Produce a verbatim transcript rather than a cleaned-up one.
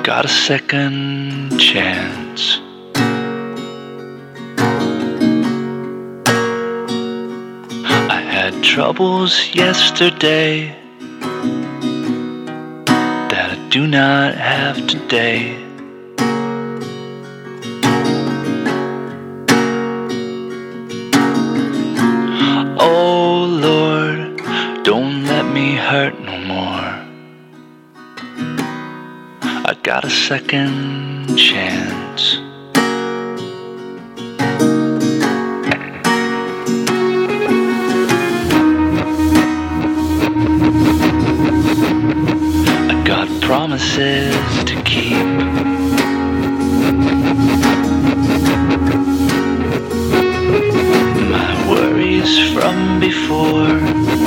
got a second chance. I had troubles yesterday that I do not have today. Oh Lord, don't let me hurt no more. I got a second chance. I got promises to keep. My worries from before